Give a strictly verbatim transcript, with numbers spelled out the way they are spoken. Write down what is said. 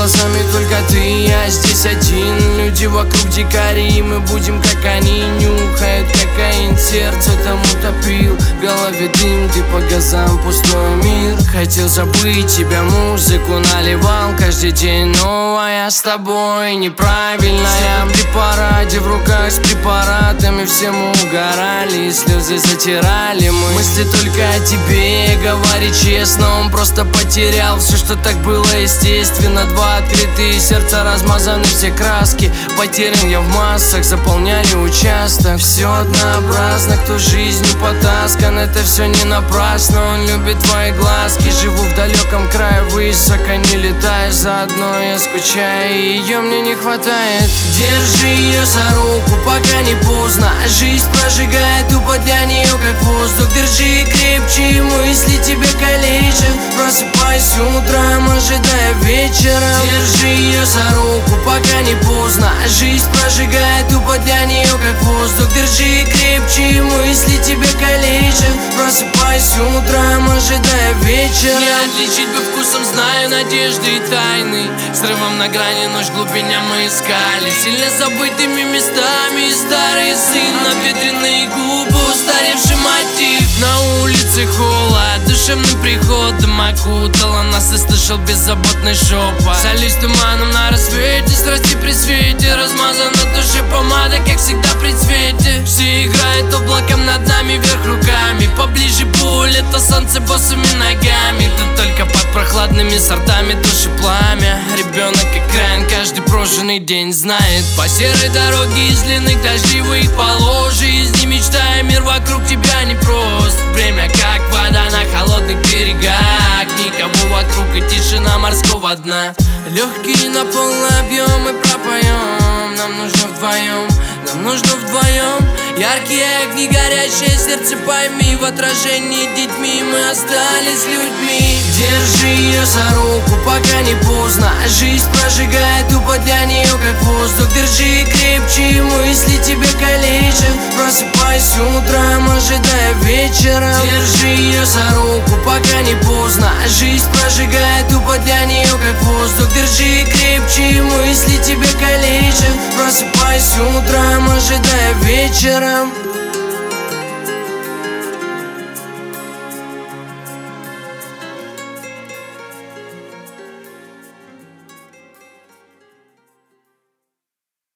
глазами только ты, я здесь один. Люди вокруг дикари, и мы будем как они. Нюхают кокаин, сердце там утопил. В голове дым, ты по газам, пустой мир. Хотел забыть тебя, музыку наливал каждый день, но я с тобой неправильная. При параде в руках с препаратами, все мы угорали, слезы затирали мы. Мысли только о тебе, говори честно, он просто потерял все, что так было естественно. Два открытые сердца, размазаны все краски. Потерян я в массах, заполняли участок. Все однообразно, кто жизнью потаскан, это все не напрасно. Он любит твои глазки, живу в далеком крае, высоко не летаешь. Заодно я скучаю, и ее мне не хватает. Держи ее за руку, пока не поздно. Жизнь прожигает тупо для нее как воздух. Держи крепче, мысли тебе калечат. Просыпайся утром, ожидая вечера. Держи ее за руку, пока не поздно. Жизнь прожигает тупо для нее как воздух. Держи крепче, мысли тебе калечат. Просыпайся утром, ожидая вечера. Не отличить бы вкусом, знаю надежды и тайны. Срывом на грани, ночь в глубине мы искали. Сильно забытыми местами и старый сын. Обветренные губы, устаревший мотив. На улице холод, душевным приходом окутала нас и слышал беззаботный шепот. Солюсь туманом на рассвете, страсти при свете. Размазана душе помада, как всегда при цвете. Все играют облаком над нами, вверх руками. Поближе пуль, это солнце босыми ногами. Ты только под прохладными сортами души пламя. Ребенок экран, каждый прожженный день знает. По серой дороге из длинных дождевых полос, жизни мечтая, мир вокруг тебя непрост. Время как вода на холодных берегах. Никого вокруг и тишина морского дна. Легкие на полный объем мы пропоем. Нам нужно вдвоем, нам нужно вдвоем. Яркие огни, горящее сердце, пойми. В отражении детьми мы остались людьми. Держи ее за руку, пока не поздно. Жизнь прожигает тупо для нее как воздух. Держи крепче, мысли тебе калечат. Просыпайся утром, ожидая вечера. Держи ее за руку, пока не поздно. Жизнь прожигает тупо для нее как воздух. Держи крепче, мысли тебе калечат. Просыпайся утром, ожидая вечера.